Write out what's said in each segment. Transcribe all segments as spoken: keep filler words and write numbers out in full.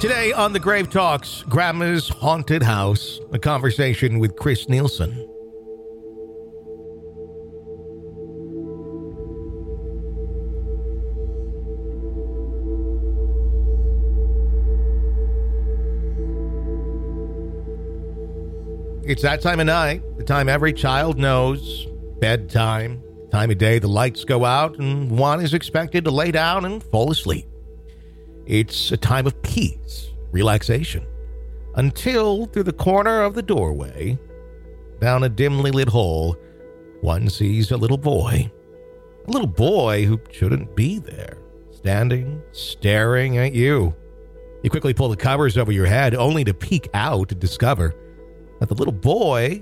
Today on The Grave Talks, Grandma's Haunted House, a conversation with Chris Nielsen. It's that time of night, the time every child knows, bedtime, time of day the lights go out and one is expected to lay down and fall asleep. It's a time of peace, relaxation, until through the corner of the doorway, down a dimly lit hole, one sees a little boy. A little boy who shouldn't be there, standing, staring at you. You quickly pull the covers over your head, only to peek out to discover that the little boy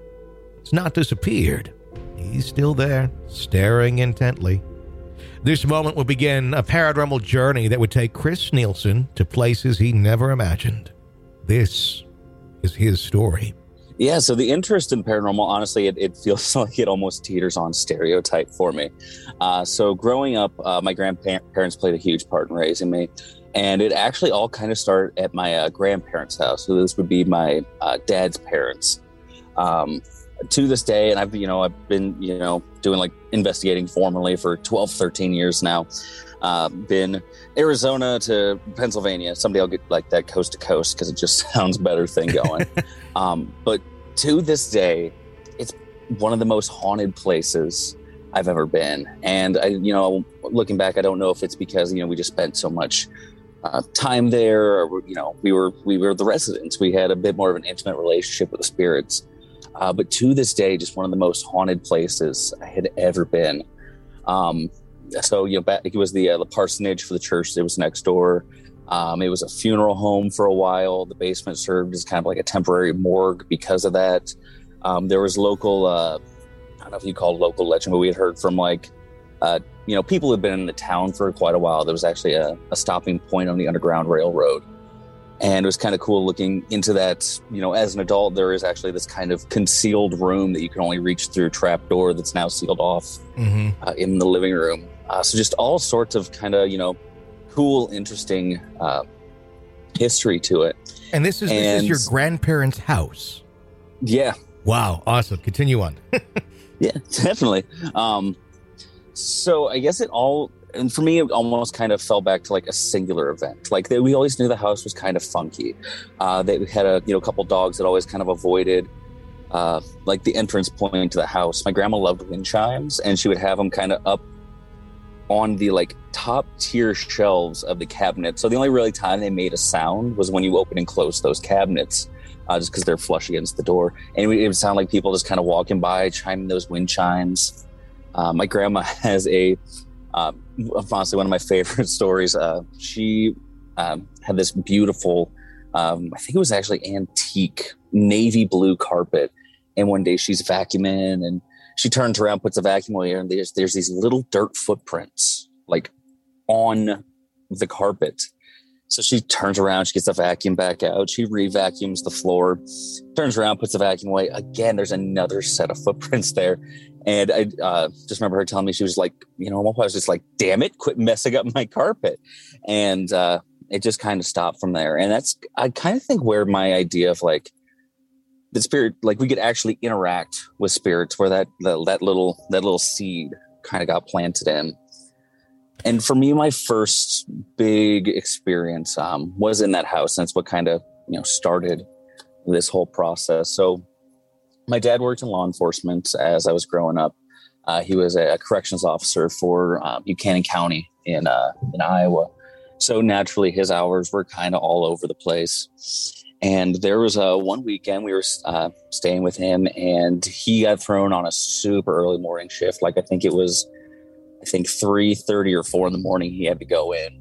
has not disappeared. He's still there, staring intently. This moment will begin a paranormal journey that would take Chris Nielsen to places he never imagined. This is his story. Yeah, so the interest in paranormal, honestly, it, it feels like it almost teeters on stereotype for me. Uh, so growing up, uh, my grandparents played a huge part in raising me. And it actually all kind of started at my uh, grandparents' house. So this would be my uh, dad's parents. Um, to this day, and I've, you know, I've been, you know, doing like investigating formally for twelve, thirteen years now. Uh, been Arizona to Pennsylvania. Someday I'll get like that coast to coast because it just sounds better thing going. um, but to this day, it's one of the most haunted places I've ever been. And I, you know, looking back, I don't know if it's because, you know, we just spent so much uh, time there, or, you know, we were, we were the residents. We had a bit more of an intimate relationship with the spirits. Uh, but to this day, just one of the most haunted places I had ever been. Um, so, you know, back, it was the, uh, the parsonage for the church that was next door. Um, it was a funeral home for a while. The basement served as kind of like a temporary morgue because of that. Um, there was local, uh, I don't know if you call it local legend, but we had heard from like, uh, you know, people who had been in the town for quite a while. There was actually a, a stopping point on the Underground Railroad. And it was kind of cool looking into that. You know, as an adult, there is actually this kind of concealed room that you can only reach through a trap door that's now sealed off mm-hmm. uh, in the living room. Uh, so just all sorts of kind of, you know, cool, interesting uh, history to it. And this is, and, this is your grandparents' house. Yeah. Wow. Awesome. Continue on. Yeah, definitely. Um, so I guess it all... And for me, it almost kind of fell back to like a singular event. Like they, we always knew the house was kind of funky. Uh, they had a you know a couple dogs that always kind of avoided uh, like the entrance point to the house. My grandma loved wind chimes, and she would have them kind of up on the like top tier shelves of the cabinet. So the only really time they made a sound was when you open and close those cabinets, uh, just because they're flush against the door. And it would, it would sound like people just kind of walking by, chiming those wind chimes. Uh, my grandma has a Uh, honestly, one of my favorite stories. Uh, she um, had this beautiful, um, I think it was actually antique navy blue carpet. And one day she's vacuuming and she turns around, puts a vacuum away, and there's there's these little dirt footprints like on the carpet. So she turns around, she gets the vacuum back out, she re-vacuums the floor, turns around, puts the vacuum away. Again, there's another set of footprints there. And I uh, just remember her telling me, she was like, you know, I was just like, damn it, quit messing up my carpet. And uh, it just kind of stopped from there. And that's, I kind of think where my idea of like the spirit, like we could actually interact with spirits, where that, the, that little, that little seed kind of got planted in. And for me, my first big experience um, was in that house. And that's what kind of, you know, started this whole process. So my dad worked in law enforcement as I was growing up. Uh, he was a corrections officer for uh, Buchanan County in uh, in Iowa. So naturally, his hours were kind of all over the place. And there was a one weekend we were uh, staying with him, and he got thrown on a super early morning shift. Like I think it was, I think three thirty or four in the morning. He had to go in.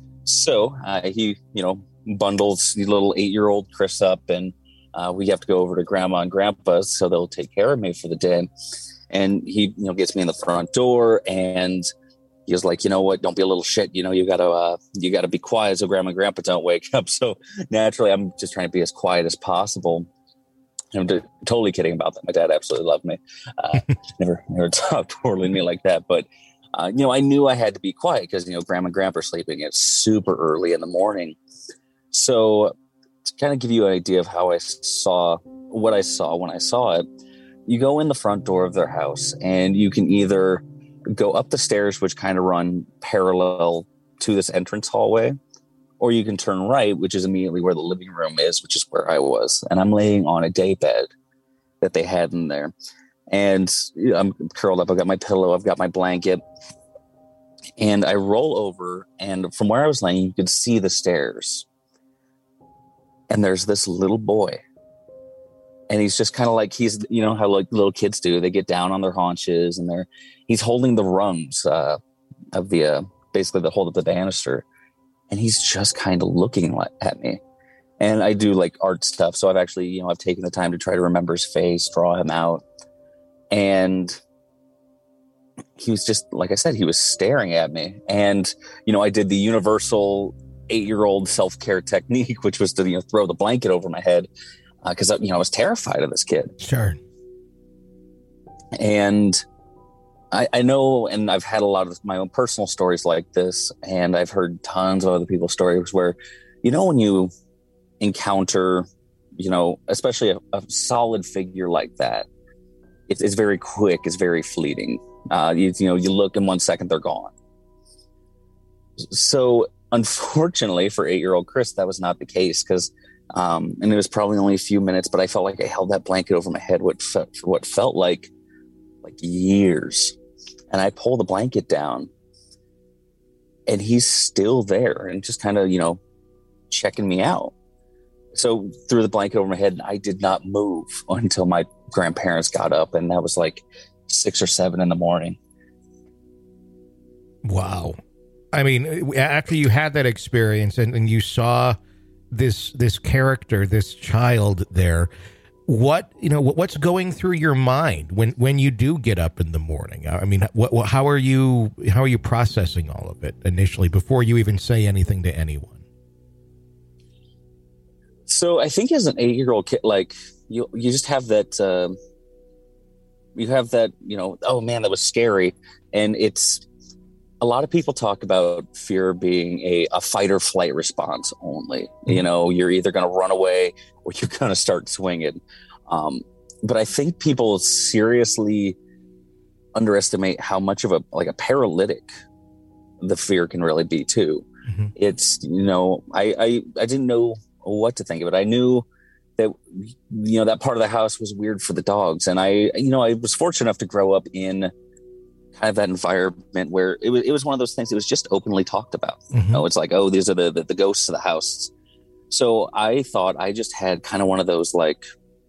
So uh, he, you know, bundles the little eight-year-old Chris up, and Uh, we have to go over to grandma and grandpa's so they'll take care of me for the day. And he, you know, gets me in the front door, and he was like, you know what, don't be a little shit. You know, you gotta, uh, you gotta be quiet so grandma and grandpa don't wake up. So naturally I'm just trying to be as quiet as possible. I'm t- totally kidding about that. My dad absolutely loved me. Uh, never, never talked poorly to me like that. But, uh, you know, I knew I had to be quiet because, you know, grandma and grandpa are sleeping. It's super early in the morning. So to kind of give you an idea of how I saw what I saw when I saw it, you go in the front door of their house and you can either go up the stairs, which kind of run parallel to this entrance hallway, or you can turn right, which is immediately where the living room is, which is where I was. And I'm laying on a day bed that they had in there. And I'm curled up. I've got my pillow. I've got my blanket. And I roll over. And from where I was laying, you could see the stairs. And there's this little boy. And he's just kind of like, he's, you know, how like little kids do. They get down on their haunches and they're, he's holding the rungs uh, of the, uh, basically the hold of the banister. And he's just kind of looking at me. And I do like art stuff. So I've actually, you know, I've taken the time to try to remember his face, draw him out. And he was just, like I said, he was staring at me. And, you know, I did the universal eight-year-old self-care technique, which was to, you know, throw the blanket over my head because, uh, you know, I was terrified of this kid. Sure. And I, I know, and I've had a lot of my own personal stories like this, and I've heard tons of other people's stories where, you know, when you encounter, you know, especially a, a solid figure like that, it's, it's very quick, it's very fleeting. Uh, you, you know, you look in one second, they're gone. So unfortunately for eight-year-old Chris, that was not the case because, um, and it was probably only a few minutes, but I felt like I held that blanket over my head what fe- for what felt like like years. And I pull the blanket down and he's still there and just kind of, you know, checking me out. So threw the blanket over my head and I did not move until my grandparents got up, and that was like six or seven in the morning. Wow. I mean, after you had that experience and, and you saw this this character, this child there, what, you know, what's going through your mind when, when you do get up in the morning? I mean, what, what, how are you, how are you processing all of it initially before you even say anything to anyone? So I think as an eight-year-old kid, like you, you just have that, uh, you have that, you know, oh man, that was scary. And it's, a lot of people talk about fear being a, a fight or flight response only. Mm-hmm. You know, you're either going to run away or you're going to start swinging. Um, but I think people seriously underestimate how much of a, like a paralytic the fear can really be too. Mm-hmm. It's, you know, I, I, I didn't know what to think of it. I knew that, you know, that part of the house was weird for the dogs. And I, you know, I was fortunate enough to grow up in kind of that environment where it was, it was one of those things that was just openly talked about. Mm-hmm. You know, it's like, oh, these are the, the, the ghosts of the house. So I thought I just had kind of one of those like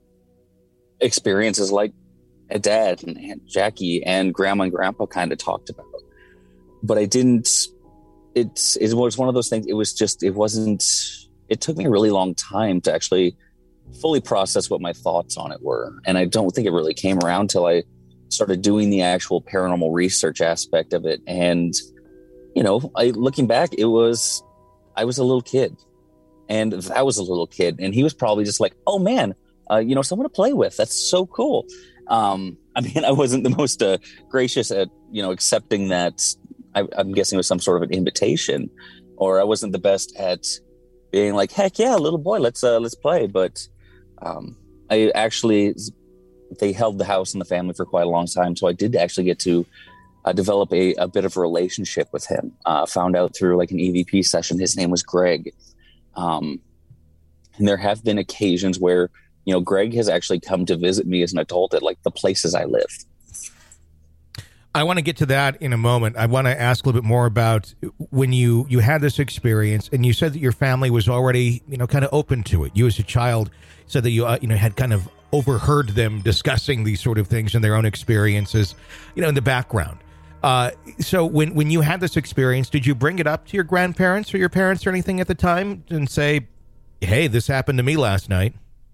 experiences like a dad and Aunt Jackie and grandma and grandpa kind of talked about, but I didn't, it's, it was one of those things. It was just, it wasn't, it took me a really long time to actually fully process what my thoughts on it were. And I don't think it really came around till I started doing the actual paranormal research aspect of it. And, you know, I, looking back, it was, I was a little kid and that was a little kid. And he was probably just like, oh man, uh, you know, someone to play with. That's so cool. Um, I mean, I wasn't the most uh, gracious at, you know, accepting that. I, I'm guessing it was some sort of an invitation, or I wasn't the best at being like, heck yeah, little boy, let's, uh, let's play. But um, I actually, they held the house and the family for quite a long time. So I did actually get to uh, develop a, a bit of a relationship with him. Uh, found out through like an E V P session, his name was Greg. Um, and there have been occasions where, you know, Greg has actually come to visit me as an adult at like the places I lived. I want to get to that in a moment. I want to ask a little bit more about when you, you had this experience and you said that your family was already, you know, kind of open to it. You as a child said that you, uh, you know, had kind of overheard them discussing these sort of things and their own experiences, you know, in the background. Uh, so when, when you had this experience, did you bring it up to your grandparents or your parents or anything at the time and say, hey, this happened to me last night?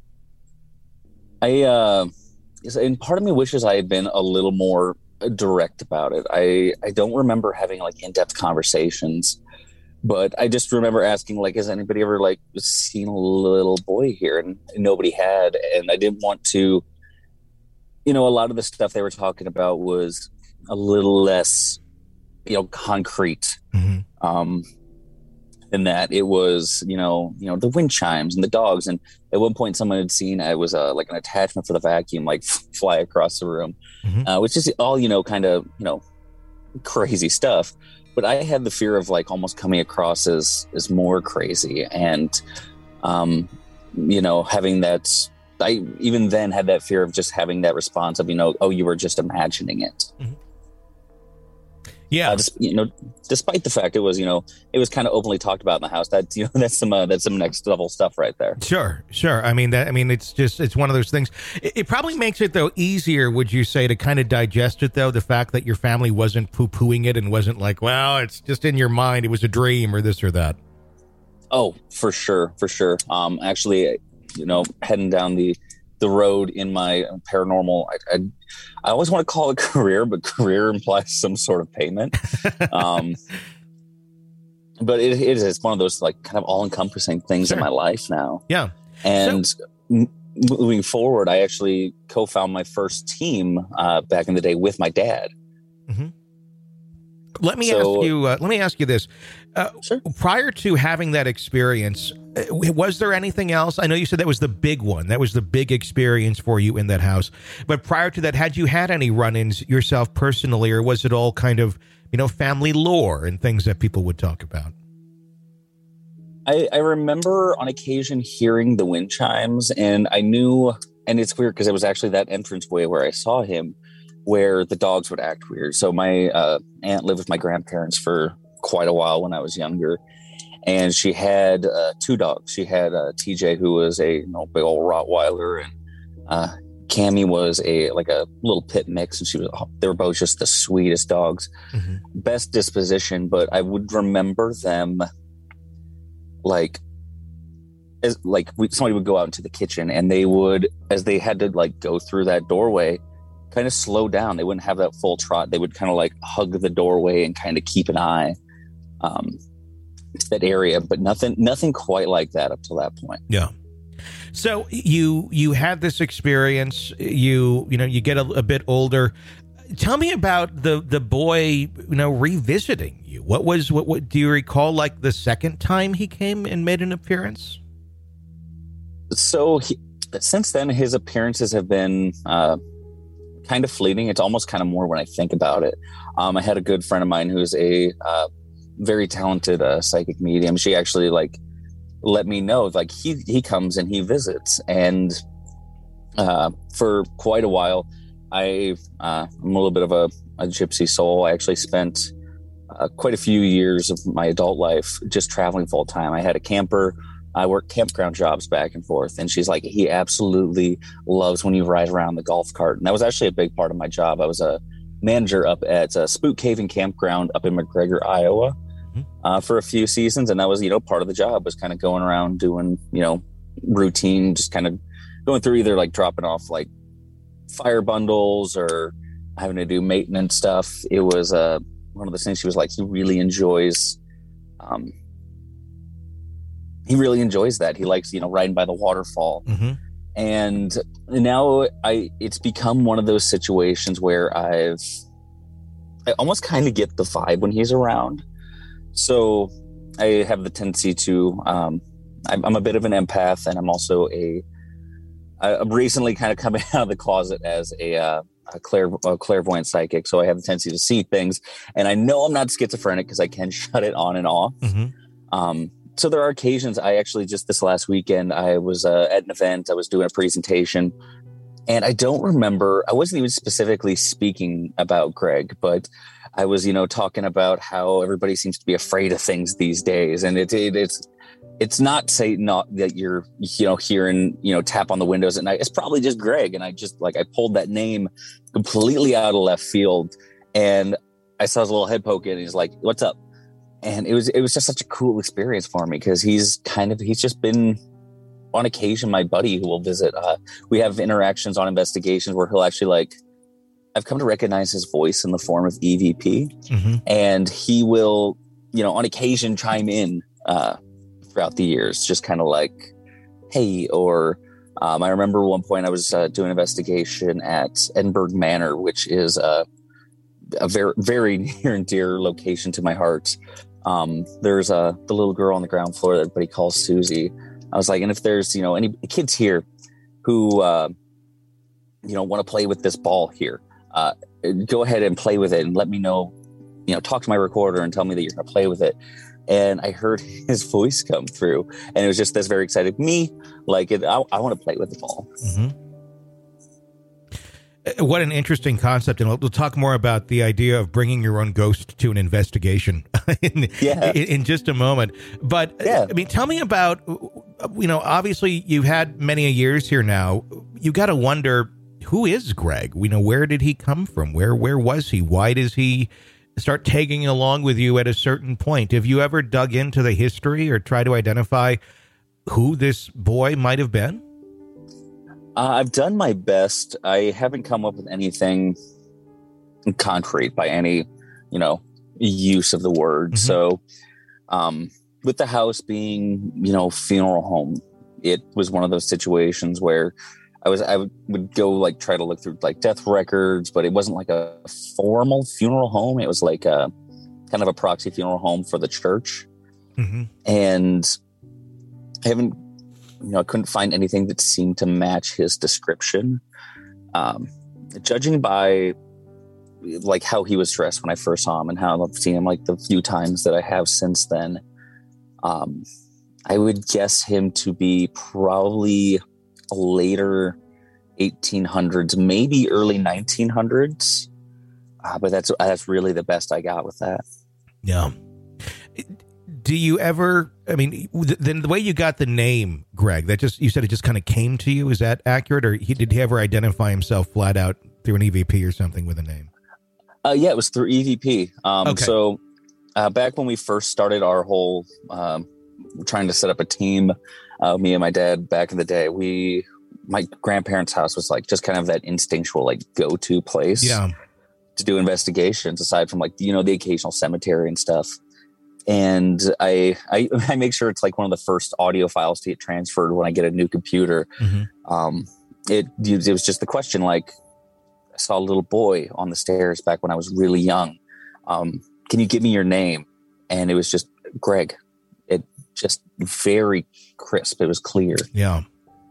I, uh, and part of me wishes I had been a little more direct about it. I, I don't remember having like in-depth conversations, but I just remember asking, like, has anybody ever like seen a little boy here? And nobody had. And I didn't want to, you know, a lot of the stuff they were talking about was a little less, you know, concrete. Mm-hmm. Um, in that it was, you know, you know, the wind chimes and the dogs. And at one point someone had seen it was uh, like an attachment for the vacuum, like fly across the room, mm-hmm. uh, which is all, you know, kind of, you know, crazy stuff. But I had the fear of like almost coming across as, as more crazy. And, um, you know, having that, I even then had that fear of just having that response of, you know, oh, you were just imagining it. Mm-hmm. Yeah. Uh, just, you know, despite the fact it was, you know, it was kind of openly talked about in the house. That, you know, that's some, uh, that's some next level stuff right there. Sure. Sure. I mean, that, I mean, it's just, it's one of those things. It, it probably makes it though easier, would you say, to kind of digest it though, the fact that your family wasn't poo pooing it and wasn't like, well, it's just in your mind. It was a dream or this or that. Oh, for sure. For sure. Um, actually, you know, heading down the, the road in my paranormal, I, I, I always want to call it career, but career implies some sort of payment. Um, but it, it is, it's one of those like kind of all encompassing things sure. in my life now. Yeah. And so, m- moving forward, I actually co-found my first team uh, back in the day with my dad. Mm-hmm. Let me so, ask you, uh, let me ask you this. Uh, sure. Prior to having that experience, was there anything else? I know you said that was the big one. That was the big experience for you in that house. But prior to that, had you had any run-ins yourself personally, or was it all kind of, you know, family lore and things that people would talk about? I, I remember on occasion hearing the wind chimes, and I knew, and it's weird because it was actually that entranceway where I saw him, where the dogs would act weird. So my uh, aunt lived with my grandparents for quite a while when I was younger. And she had uh, two dogs. She had uh, T J, who was a you know, big old Rottweiler, and uh, Cammy was a like a little pit mix. And she was they were both just the sweetest dogs, mm-hmm. best disposition. But I would remember them like as like we, somebody would go out into the kitchen, and they would, as they had to like go through that doorway, kind of slow down. They wouldn't have that full trot. They would kind of like hug the doorway and kind of keep an eye. Um, that area, but nothing nothing quite like that up to that point. Yeah. So you you had this experience, you you know you get a, a bit older. Tell me about the the boy, you know, revisiting you. What was what, what do you recall, like the second time he came and made an appearance? So he, since then his appearances have been uh kind of fleeting. It's almost kind of more when I think about it. um I had a good friend of mine who's a uh very talented uh, psychic medium. She actually like let me know like he he comes and he visits, and uh for quite a while I uh, I'm a little bit of a, a gypsy soul. I actually spent uh, quite a few years of my adult life just traveling full time. I had a camper. I worked campground jobs back and forth, and she's like, he absolutely loves when you ride around the golf cart. And that was actually a big part of my job. I was a manager up at a Spook Caving Campground up in McGregor, Iowa, uh, for a few seasons. And that was, you know, part of the job was kind of going around doing, you know, routine, just kind of going through either like dropping off like fire bundles or having to do maintenance stuff. It was uh, one of the things she was like, he really enjoys, um, he really enjoys that. He likes, you know, riding by the waterfall. Mm-hmm. And now I, it's become one of those situations where I've, I almost kind of get the vibe when he's around. So I have the tendency to, um, I'm, I'm a bit of an empath, and I'm also a, I'm recently kind of coming out of the closet as a, uh, a, clair, a clairvoyant psychic. So I have the tendency to see things, and I know I'm not schizophrenic because I can shut it on and off. Mm-hmm. Um, so there are occasions. I actually just this last weekend, I was uh, at an event, I was doing a presentation, and I don't remember, I wasn't even specifically speaking about Greg, but I was, you know, talking about how everybody seems to be afraid of things these days. And it, it it's, it's not say not that you're, you know, hearing, you know, tap on the windows at night. It's probably just Greg. And I just like, I pulled that name completely out of left field, and I saw his little head poke in, and he's like, "What's up?" And it was, it was just such a cool experience for me, because he's kind of, he's just been on occasion my buddy who will visit. Uh, we have interactions on investigations where he'll actually like, I've come to recognize his voice in the form of E V P, mm-hmm. and he will, you know, on occasion chime in uh, throughout the years, just kind of like, hey, or um, I remember one point I was uh, doing an investigation at Edinburgh Manor, which is uh, a very, very near and dear location to my heart. Um, there's a the little girl on the ground floor that everybody calls Susie. I was like, and if there's, you know, any kids here who, uh, you know, want to play with this ball here, uh, go ahead and play with it and let me know, you know, talk to my recorder and tell me that you're going to play with it. And I heard his voice come through, and it was just this very excited me, like, it, I, I want to play with the ball. Mm-hmm. What an interesting concept. And we'll, we'll talk more about the idea of bringing your own ghost to an investigation in, yeah. in, in just a moment. But yeah. I mean, tell me about, you know, obviously you've had many a years here now. You got to wonder, who is Greg? You know, where did he come from? Where, where was he? Why does he start tagging along with you at a certain point? Have you ever dug into the history or try to identify who this boy might have been? Uh, I've done my best. I haven't come up with anything concrete by any, you know, use of the word. Mm-hmm. So, um, with the house being, you know, funeral home, it was one of those situations where I was, I would go like try to look through like death records, but it wasn't like a formal funeral home. It was like a kind of a proxy funeral home for the church. Mm-hmm. And I haven't, you know, I couldn't find anything that seemed to match his description. Um, judging by like how he was dressed when I first saw him and how I've seen him like the few times that I have since then, um, I would guess him to be probably later eighteen hundreds, maybe early nineteen hundreds. Uh, but that's, that's really the best I got with that. Yeah. Do you ever, I mean, then the way you got the name, Greg, that just, you said it just kind of came to you. Is that accurate? Or he, did he ever identify himself flat out through an E V P or something with a name? Uh, yeah, it was through E V P. Um, okay. So uh, back when we first started our whole, um, trying to set up a team, uh, me and my dad back in the day, we, my grandparents' house was like just kind of that instinctual, like go-to place yeah. to do investigations aside from like, you know, the occasional cemetery and stuff. And I, I, I make sure it's like one of the first audio files to get transferred when I get a new computer. Mm-hmm. Um, it, it was just the question, like, I saw a little boy on the stairs back when I was really young. Um, can you give me your name? And it was just Greg. It just very crisp. It was clear. Yeah.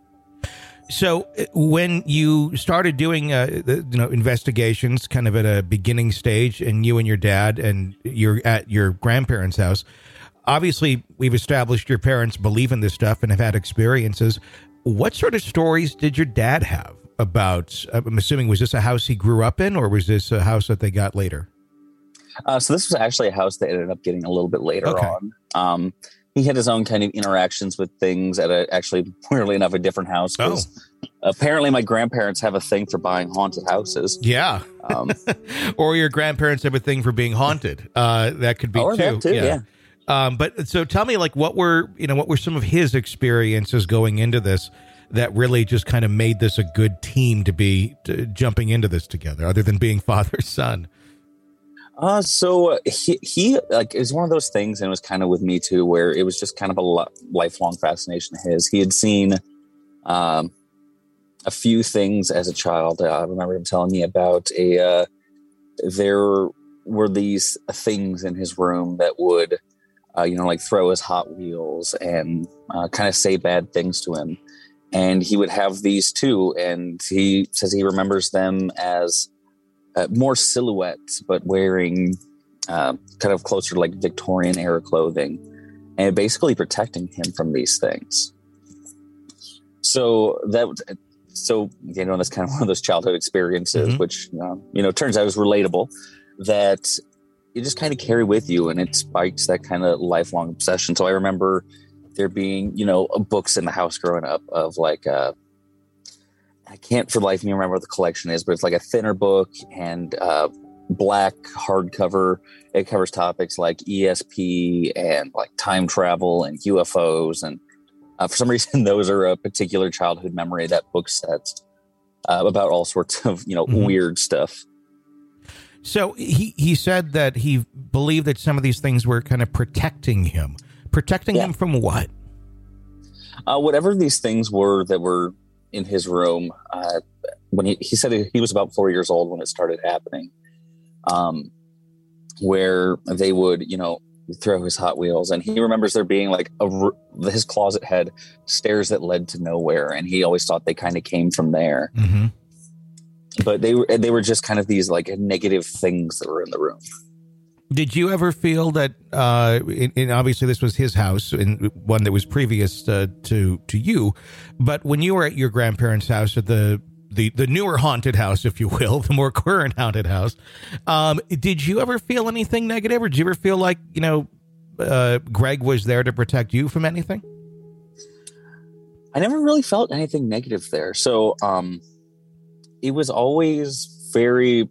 So when you started doing, uh, the, you know, investigations kind of at a beginning stage, and you and your dad and you're at your grandparents' house, obviously we've established your parents believe in this stuff and have had experiences. What sort of stories did your dad have about, I'm assuming, was this a house he grew up in, or was this a house that they got later? Uh, so this was actually a house they ended up getting a little bit later okay. on. Um, he had his own kind of interactions with things at a, actually, weirdly enough, a different house. Oh. Apparently my grandparents have a thing for buying haunted houses. Yeah. Um, or your grandparents have a thing for being haunted. Uh, that could be or too. That too. Yeah. yeah. Um, but so tell me, like, what were, you know, what were some of his experiences going into this that really just kind of made this a good team to be to, jumping into this together, other than being father son? Uh, so he, he like is one of those things, and it was kind of with me too, where it was just kind of a lo- lifelong fascination of his. He had seen um, a few things as a child. Uh, I remember him telling me about a, uh, there were these things in his room that would, uh, you know, like throw his Hot Wheels and uh, kind of say bad things to him. And he would have these too. And he says he remembers them as Uh, more silhouettes, but wearing uh, kind of closer to like Victorian era clothing, and basically protecting him from these things. So that, so you know, that's kind of one of those childhood experiences, mm-hmm. which uh, you know turns out is relatable. That you just kind of carry with you, and it spikes that kind of lifelong obsession. So I remember there being, you know, books in the house growing up of like. Uh, I can't for the life of me remember what the collection is, but it's like a thinner book and uh, black hardcover. It covers topics like E S P and like time travel and U F Os. And uh, for some reason, those are a particular childhood memory, that book set uh, about all sorts of, you know, mm-hmm. weird stuff. So he, he said that he believed that some of these things were kind of protecting him. Protecting yeah. him from what? Uh, whatever these things were that were in his room, uh, when he, he said he was about four years old when it started happening, um, where they would, you know, throw his Hot Wheels, and he remembers there being like a his closet had stairs that led to nowhere, and he always thought they kind of came from there. Mm-hmm. But they were they were just kind of these like negative things that were in the room. Did you ever feel that? Uh, in, in obviously, this was his house, and one that was previous uh, to to you. But when you were at your grandparents' house, at the the the newer haunted house, if you will, the more current haunted house, um, did you ever feel anything negative, or did you ever feel like you know uh, Greg was there to protect you from anything? I never really felt anything negative there. So um, it was always very.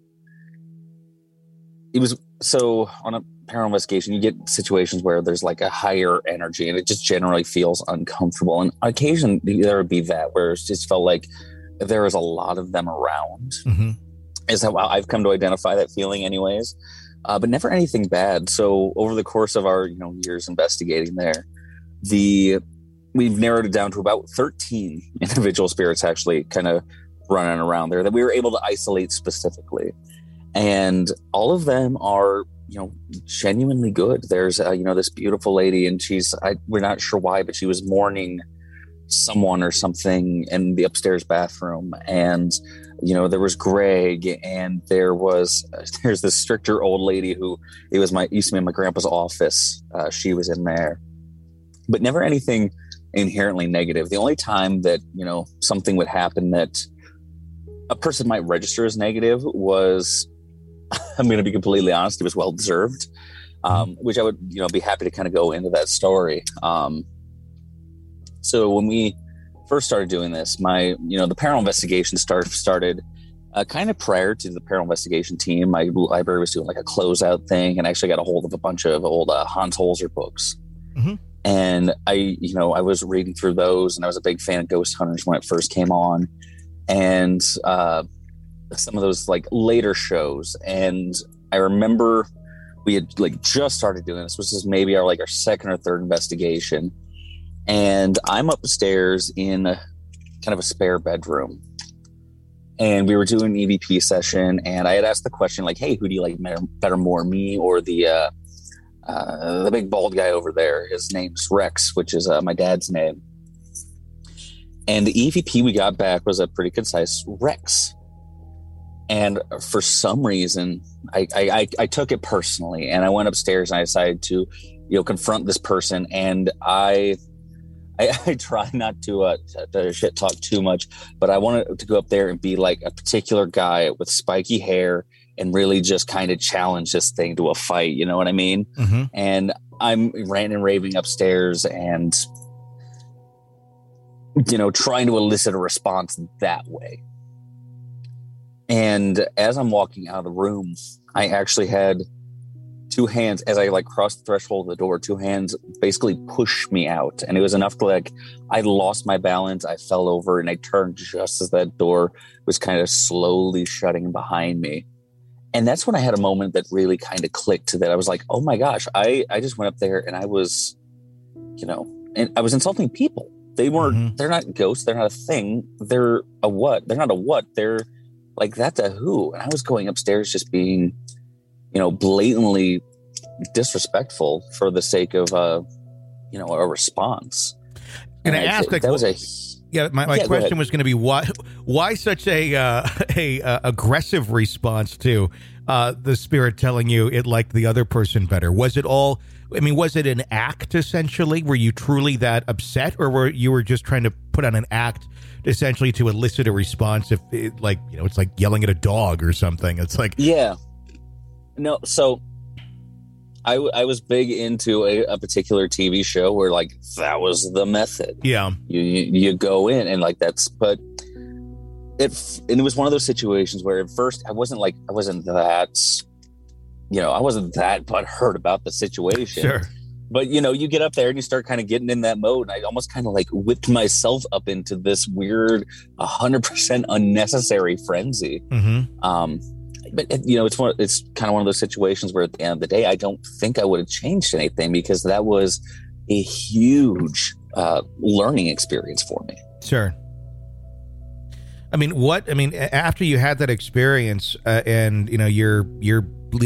It was so on a paranormal investigation, you get situations where there's like a higher energy, and it just generally feels uncomfortable. And on occasion, there would be that where it just felt like there was a lot of them around. Mm-hmm. Is how I've come to identify that feeling, anyways. Uh, but never anything bad. So over the course of our you know years investigating there, the we've narrowed it down to about thirteen individual spirits actually kind of running around there that we were able to isolate specifically. And all of them are, you know, genuinely good. There's, uh, you know, this beautiful lady, and she's, I, we're not sure why, but she was mourning someone or something in the upstairs bathroom. And, you know, there was Greg, and there was, uh, there's this stricter old lady who, it was my, used to be in my grandpa's office. Uh, she was in there, but never anything inherently negative. The only time that, you know, something would happen that a person might register as negative was, I'm going to be completely honest, it was well deserved, um, which I would, you know, be happy to kind of go into that story. Um, so when we first started doing this, my, you know, the paranormal investigation start, started uh, kind of prior to the paranormal investigation team. My library was doing like a closeout thing, and I actually got a hold of a bunch of old uh, Hans Holzer books. Mm-hmm. And I, you know, I was reading through those, and I was a big fan of Ghost Hunters when it first came on. And uh, some of those like later shows. And I remember we had like just started doing this. This was maybe our like our second or third investigation. And I'm upstairs in a, kind of a spare bedroom. And we were doing an E V P session. And I had asked the question like, hey, who do you like better, more, me or the uh, uh, the big bald guy over there? His name's Rex, which is uh, my dad's name. And the E V P we got back was a pretty concise Rex. And for some reason, I, I, I took it personally, and I went upstairs and I decided to, you know, confront this person. And I, I, I try not to, uh, to shit talk too much, but I wanted to go up there and be like a particular guy with spiky hair and really just kind of challenge this thing to a fight. You know what I mean? Mm-hmm. And I'm ranting and raving upstairs, and you know, trying to elicit a response that way. And as I'm walking out of the room, I actually had two hands, as I like crossed the threshold of the door, two hands basically pushed me out. And it was enough to like, I lost my balance. I fell over, and I turned just as that door was kind of slowly shutting behind me. And that's when I had a moment that really kind of clicked, that I was like, oh my gosh, I, I just went up there and I was, you know, and I was insulting people. They weren't, mm-hmm. They're not ghosts. They're not a thing. They're a what? They're not a what? They're like, that's a who. And I was going upstairs just being, you know, blatantly disrespectful for the sake of, uh, you know, a response. And, and I asked, like, that was a, yeah, my, my yeah, question was going to be why, why such a, uh, a, uh, aggressive response to, uh, the spirit telling you it liked the other person better? Was it all, I mean, was it an act essentially? Were you truly that upset, or were you were just trying to put on an act essentially to elicit a response? If it, like, you know, it's like yelling at a dog or something. It's like, yeah, no. So I, I was big into a, a particular T V show where like, that was the method. Yeah. You, you, you go in and like, that's, but it, and it was one of those situations where at first I wasn't like, I wasn't that, you know, I wasn't that butthurt about the situation. Sure. But, you know, you get up there and you start kind of getting in that mode. And I almost kind of like whipped myself up into this weird, one hundred percent unnecessary frenzy. Mm-hmm. Um, but, you know, it's one, it's kind of one of those situations where at the end of the day, I don't think I would have changed anything, because that was a huge uh, learning experience for me. Sure. I mean, what, I mean, after you had that experience uh, and, you know, you're, you're, you know,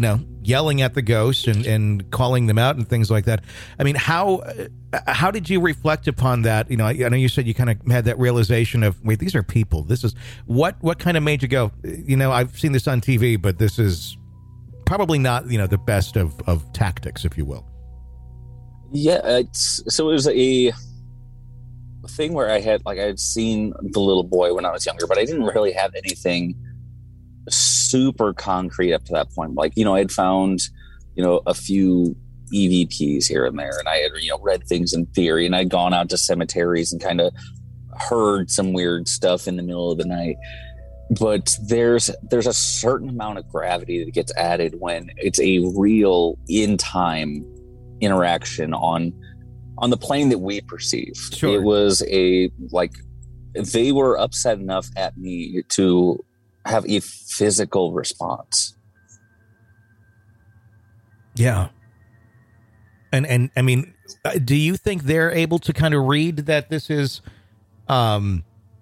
yelling at the ghosts and, and calling them out and things like that. I mean, how how did you reflect upon that? You know, I, I know you said you kind of had that realization of, wait, these are people. This is what what kind of made you go, you know, I've seen this on T V, but this is probably not, you know, the best of, of tactics, if you will. Yeah, it's, so it was a thing where I had, like, I had seen the little boy when I was younger, but I didn't really have anything super concrete up to that point. Like, you know, I had found, you know, a few E V Ps here and there, and I had, you know, read things in theory, and I'd gone out to cemeteries and kind of heard some weird stuff in the middle of the night. But there's there's a certain amount of gravity that gets added when it's a real in time interaction on on the plane that we perceive. Sure. It was a, like, they were upset enough at me to have a physical response. Yeah. And and I mean, do you think they're able to kind of read that this is um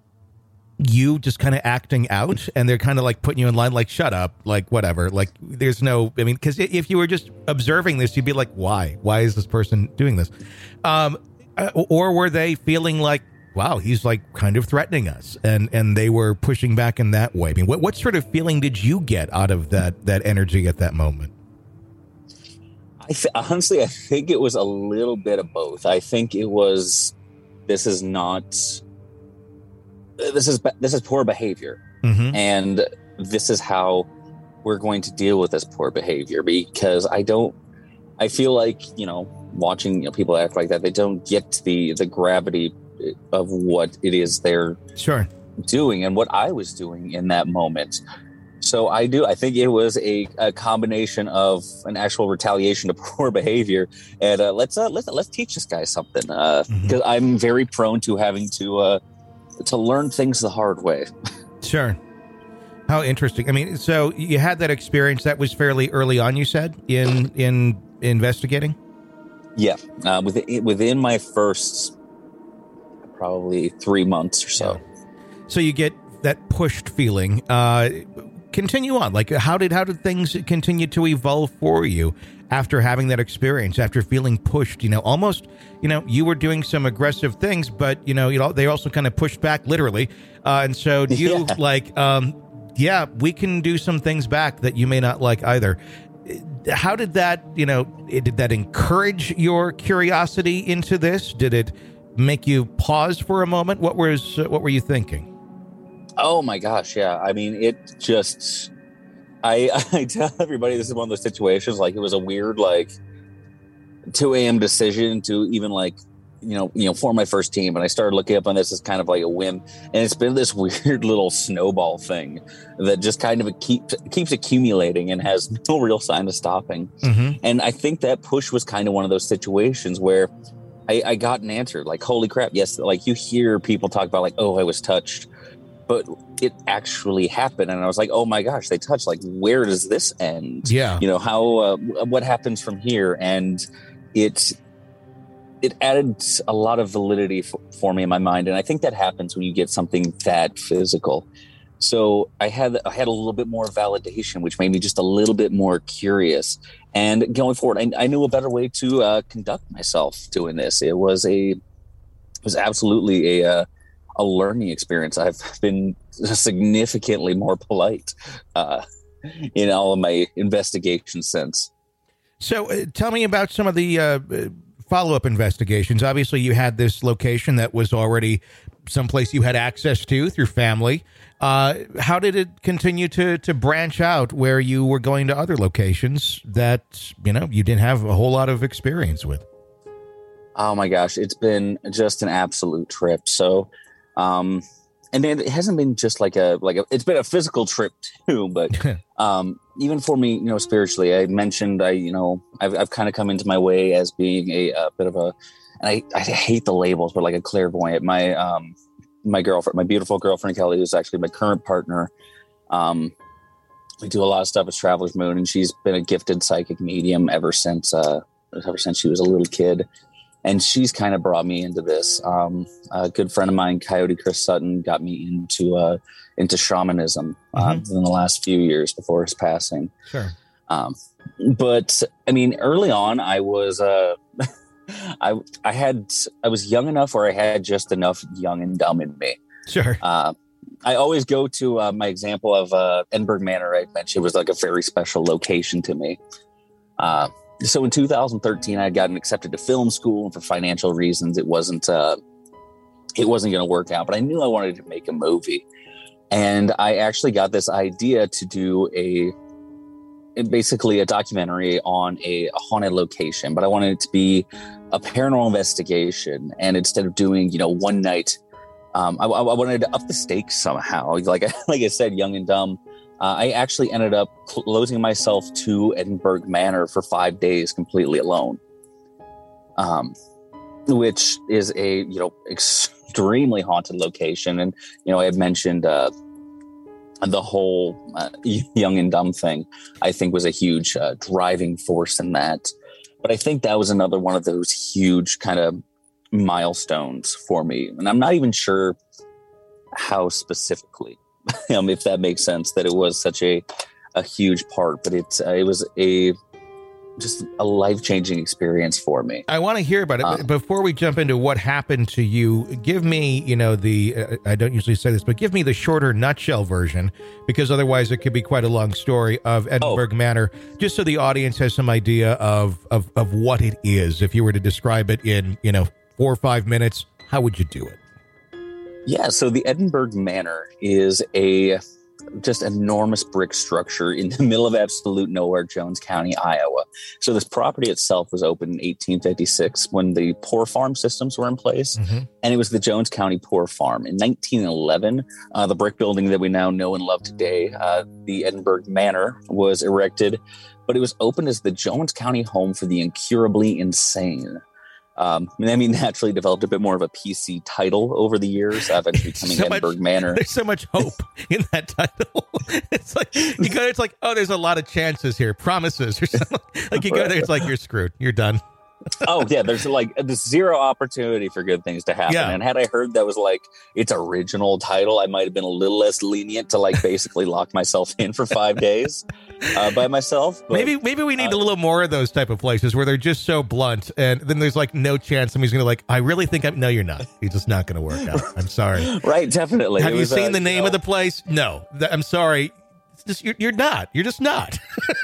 you just kind of acting out, and they're kind of like putting you in line, like, shut up, like, whatever, like, there's no, I mean, because if you were just observing this, you'd be like, why why is this person doing this? Um or were they feeling like, wow, he's like kind of threatening us, and and they were pushing back in that way? I mean, what what sort of feeling did you get out of that that energy at that moment? I th- honestly, I think it was a little bit of both. I think it was, this is not, this is this is poor behavior, mm-hmm. and this is how we're going to deal with this poor behavior. Because I don't, I feel like, you know, watching, you know, people act like that, they don't get the the gravity of what it is they're sure doing and what I was doing in that moment. So I do. I think it was a, a combination of an actual retaliation to poor behavior, and uh, let's uh, let's let's teach this guy something, because uh, mm-hmm. I'm very prone to having to uh, to learn things the hard way. Sure. How interesting. I mean, so you had that experience that was fairly early on, you said, in in investigating? Yeah, uh, within within my first probably three months or so. Yeah. So you get that pushed feeling. Uh, continue on. Like, how did how did things continue to evolve for you after having that experience, after feeling pushed? You know, almost, you know, you were doing some aggressive things, but, you know, you know, they also kind of pushed back literally. Uh, and so do you yeah. like, um, yeah, we can do some things back that you may not like either. How did that, you know, did that encourage your curiosity into this? Did it make you pause for a moment? What was, uh, what were you thinking? Oh my gosh, yeah. I mean, it just, I I tell everybody this is one of those situations, like, it was a weird, like, two a.m. decision to even, like, you know, you know, form my first team. And I started looking up on this as kind of like a whim. And it's been this weird little snowball thing that just kind of keeps, keeps accumulating and has no real sign of stopping. Mm-hmm. And I think that push was kind of one of those situations where I, I got an answer, like, holy crap. Yes. Like, you hear people talk about, like, oh, I was touched, but it actually happened. And I was like, oh my gosh, they touched, like, where does this end? Yeah. You know, how, uh, what happens from here? And it, it added a lot of validity for, for me in my mind. And I think that happens when you get something that physical. So I had, I had a little bit more validation, which made me just a little bit more curious. And going forward, I, I knew a better way to uh, conduct myself doing this. It was a, it was absolutely a, uh, a learning experience. I've been significantly more polite uh, in all of my investigation since. So uh, tell me about some of the uh, follow-up investigations. Obviously, you had this location that was already someplace you had access to through family. Uh, how did it continue to to branch out where you were going to other locations that, you know, you didn't have a whole lot of experience with? Oh my gosh, it's been just an absolute trip. So, um, and it hasn't been just like a, like a, it's been a physical trip too, but, um, even for me, you know, spiritually, I mentioned, I, you know, I've, I've kind of come into my way as being a, a bit of a, and I, I hate the labels, but like a clairvoyant. My, um, my girlfriend, my beautiful girlfriend, Kelly, who's actually my current partner. Um, we do a lot of stuff with Traveler's Moon, and she's been a gifted psychic medium ever since, uh, ever since she was a little kid. And she's kind of brought me into this. Um, a good friend of mine, Coyote Chris Sutton, got me into uh, into shamanism uh, mm-hmm. in the last few years before his passing. Sure. Um, but I mean, early on, I was, uh, I, I had, I was young enough where I had just enough young and dumb in me. Sure. Uh, I always go to uh, my example of uh, Edinburgh Manor. I mentioned was like a very special location to me. Uh, so in two thousand thirteen, I had gotten accepted to film school, and for financial reasons, it wasn't, uh, it wasn't going to work out. But I knew I wanted to make a movie, and I actually got this idea to do a. basically a documentary on a, a haunted location, but I wanted it to be a paranormal investigation. And instead of doing, you know, one night, um, I, I wanted to up the stakes somehow. Like, I, like I said, young and dumb. Uh, I actually ended up closing myself to Edinburgh Manor for five days completely alone, um, which is a, you know, extremely haunted location. And, you know, I had mentioned, uh, the whole uh, young and dumb thing, I think, was a huge uh, driving force in that. But I think that was another one of those huge kind of milestones for me. And I'm not even sure how specifically, um, if that makes sense, that it was such a, a huge part, but it, uh, it was a just a life-changing experience for me. I want to hear about it. Um, Before we jump into what happened to you, give me, you know, the, uh, I don't usually say this, but give me the shorter nutshell version, because otherwise it could be quite a long story of Edinburgh oh. Manor, just so the audience has some idea of, of, of what it is. If you were to describe it in, you know, four or five minutes, how would you do it? Yeah, so the Edinburgh Manor is a just enormous brick structure in the middle of absolute nowhere, Jones County, Iowa. So this property itself was opened in eighteen fifty-six when the Poor Farm systems were in place. Mm-hmm. And it was the Jones County Poor Farm. In nineteen eleven, uh, the brick building that we now know and love today, uh, the Edinburgh Manor, was erected, but it was opened as the Jones County home for the incurably insane. Um, and I mean, naturally developed a bit more of a P C title over the years, uh, eventually becoming so Edinburgh much, Manor. There's so much hope in that title. It's like, you go, it's like, oh, there's a lot of chances here, promises or something. Like you go there, it's like, you're screwed. You're done. Oh, yeah. There's like there's zero opportunity for good things to happen. Yeah. And had I heard that was like its original title, I might have been a little less lenient to like basically lock myself in for five days uh, by myself. But, maybe maybe we need uh, a little more of those type of places where they're just so blunt. And then there's like no chance somebody's going to like, I really think I'm. No, you're not. You're just not going to work out. I'm sorry. Right. Definitely. Have it you was, seen uh, the name you know, of the place? No. Th- I'm sorry. It's just, you're, you're not. You're just not.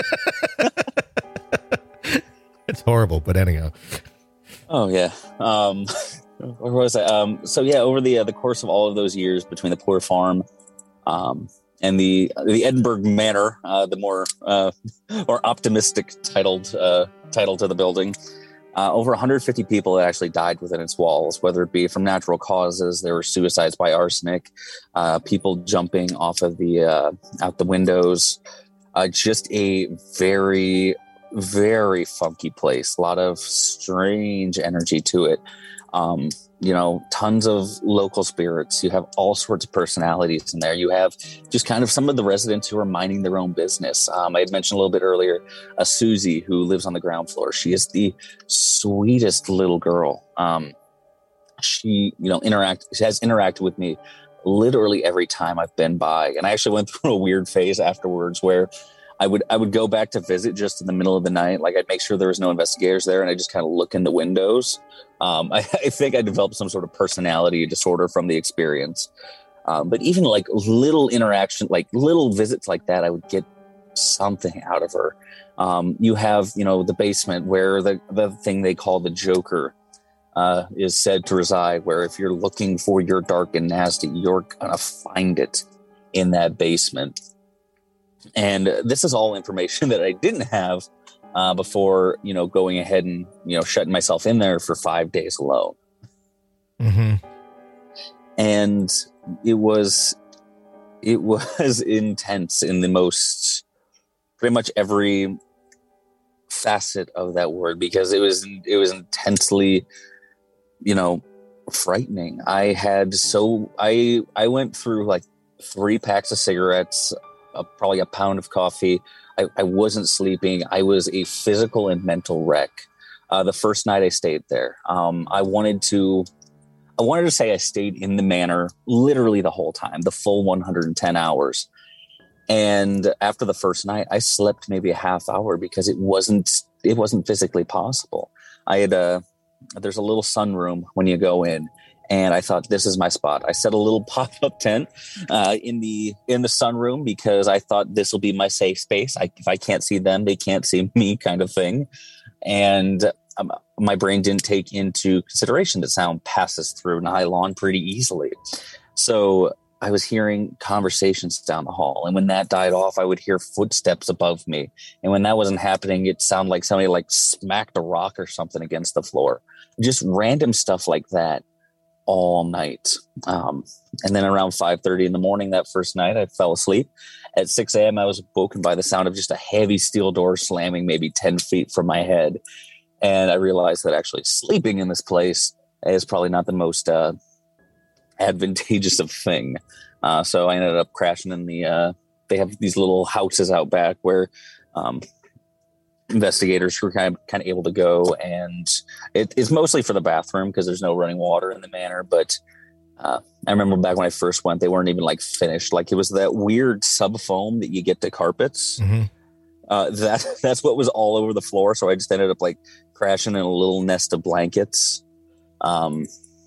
It's horrible. But anyhow. Oh, yeah. Um, where was I? Um, so, yeah, over the uh, the course of all of those years between the Poor Farm um, and the the Edinburgh Manor, uh, the more uh, more optimistic titled uh, title to the building, uh, over one hundred fifty people had actually died within its walls, whether it be from natural causes. There were suicides by arsenic, uh, people jumping off of the uh, out the windows. Uh, just a very very funky place, a lot of strange energy to it. Um, you know, tons of local spirits. You have all sorts of personalities in there. You have just kind of some of the residents who are minding their own business. Um, I had mentioned a little bit earlier, a Susie who lives on the ground floor. She is the sweetest little girl. Um, she, you know, interact she has interacted with me literally every time I've been by. And I actually went through a weird phase afterwards where I would I would go back to visit just in the middle of the night. Like I'd make sure there was no investigators there, and I just kind of look in the windows. Um, I, I think I developed some sort of personality disorder from the experience. Um, but even like little interaction, like little visits like that, I would get something out of her. Um, you have, you know, the basement where the, the thing they call the Joker uh, is said to reside, where if you're looking for your dark and nasty, you're going to find it in that basement. And this is all information that I didn't have uh, before, you know, going ahead and, you know, shutting myself in there for five days alone. Mm-hmm. And it was, it was intense in the most, pretty much every facet of that word, because it was, it was intensely, you know, frightening. I had so, I, I went through like three packs of cigarettes, Uh, probably a pound of coffee. I, I wasn't sleeping. I was a physical and mental wreck. Uh, the first night I stayed there, um, I wanted to, I wanted to say I stayed in the manor literally the whole time, the full one hundred ten hours. And after the first night, I slept maybe a half hour because it wasn't it wasn't physically possible. I had a there's a little sunroom when you go in, and I thought, this is my spot. I set a little pop-up tent uh, in the in the sunroom because I thought this will be my safe space. I, if I can't see them, they can't see me, kind of thing. And um, my brain didn't take into consideration that sound passes through nylon pretty easily. So I was hearing conversations down the hall. And when that died off, I would hear footsteps above me. And when that wasn't happening, it sounded like somebody like smacked a rock or something against the floor. Just random stuff like that all night. Um, and then around five thirty in the morning that first night, I fell asleep. At six a.m., I was woken by the sound of just a heavy steel door slamming maybe ten feet from my head. And I realized that actually sleeping in this place is probably not the most uh, advantageous of thing. Uh, so I ended up crashing in the, uh, they have these little houses out back where um, investigators were kind of, kind of able to go. And it, it's mostly for the bathroom because there's no running water in the manor. But uh, I remember back when I first went, they weren't even like finished. Like it was that weird sub foam that you get to carpets. Mm-hmm. Uh, that that's what was all over the floor. So I just ended up like crashing in a little nest of blankets. Um,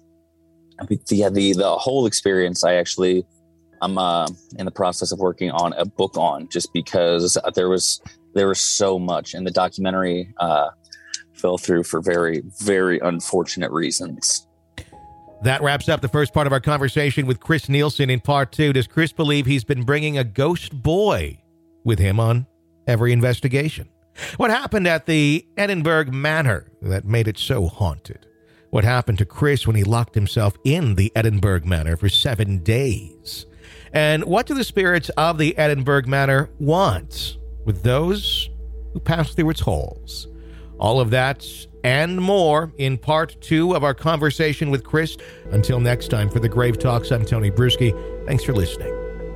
I mean, yeah, the, the whole experience, I actually, I'm uh, in the process of working on a book on, just because there was, there was so much, and the documentary uh, fell through for very, very unfortunate reasons. That wraps up the first part of our conversation with Chris Nielsen. In part two, does Chris believe he's been bringing a ghost boy with him on every investigation? What happened at the Edinburgh Manor that made it so haunted? What happened to Chris when he locked himself in the Edinburgh Manor for seven days? And what do the spirits of the Edinburgh Manor want with those who pass through its halls? All of that and more in part two of our conversation with Chris. Until next time, for the Grave Talks, I'm Tony Bruschi. Thanks for listening.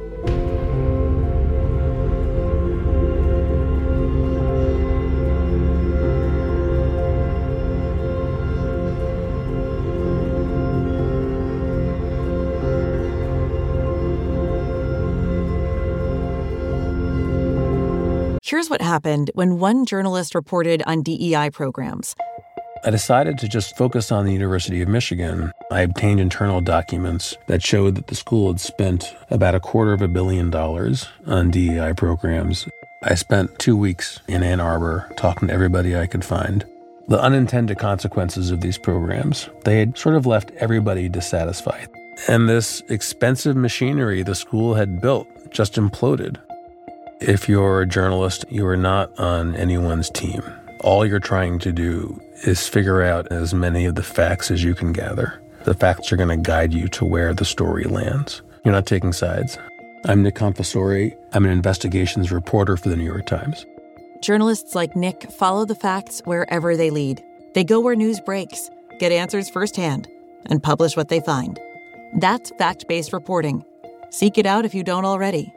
Here's what happened when one journalist reported on D E I programs. I decided to just focus on the University of Michigan. I obtained internal documents that showed that the school had spent about a quarter of a billion dollars on D E I programs. I spent two weeks in Ann Arbor talking to everybody I could find. The unintended consequences of these programs, they had sort of left everybody dissatisfied. And this expensive machinery the school had built just imploded. If you're a journalist, you are not on anyone's team. All you're trying to do is figure out as many of the facts as you can gather. The facts are going to guide you to where the story lands. You're not taking sides. I'm Nick Confessori. I'm an investigations reporter for the New York Times. Journalists like Nick follow the facts wherever they lead. They go where news breaks, get answers firsthand, and publish what they find. That's fact-based reporting. Seek it out if you don't already.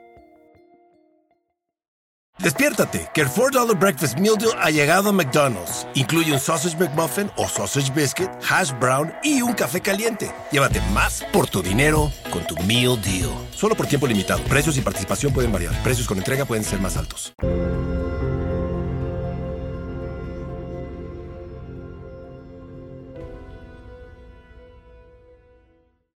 Despiértate, que el four dollar Breakfast Meal Deal ha llegado a McDonald's. Incluye un Sausage McMuffin o Sausage Biscuit, Hash Brown y un café caliente. Llévate más por tu dinero con tu Meal Deal. Solo por tiempo limitado. Precios y participación pueden variar. Precios con entrega pueden ser más altos.